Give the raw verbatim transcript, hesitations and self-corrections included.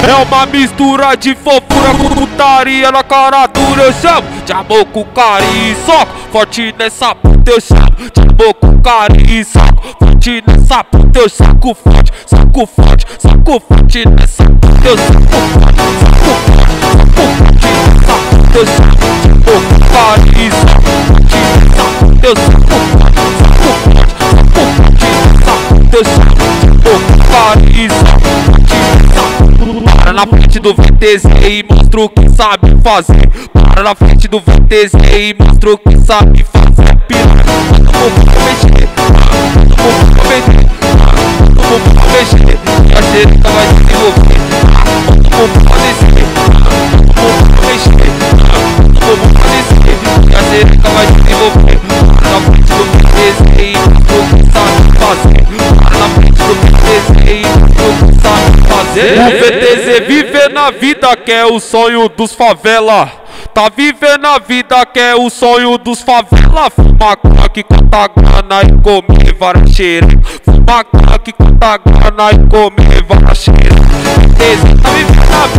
É uma mistura de fofura com putaria na cara dura. Eu chamo de amor com carinho e soco forte nessa puta. Eu chamo de amor com carinho e soco forte nessa puta. Eu saco forte, saco forte, saco forte nessa puta. Eu saco forte, saco forte, saco forte nessa puta. Eu chamo de amor com carinho e soco forte nessa puta. Eu saco forte, saco forte, saco forte nessa puta. Eu chamo de amor com carinho e soco forte nessa puta. Para na frente do V T Z e mostra o que sabe fazer. Para na frente do V T Z e mostra o que sabe fazer. Piranha, bota o bumbum pra mexer, bota o bumbum pra mexer, bota o bumbum pra mexer, e a xereca vai desenvolver. Bota o bumbum pra descer, bota o bumbum pra mexer, bota o bumbum pra descer, e a xereca vai desenvolver. Para na frente do V T Z e mostra o que sabe fazer. Para na frente do V T Z e mostra o que sabe fazer. O V T Z vive na vida que é o sonho dos favela. Tá vivendo a vida que é o sonho dos favela. Fuma crack, conta grana e comer várias xereca. Fuma crack, conta grana e comer várias xereca. V T Z tá vivendo a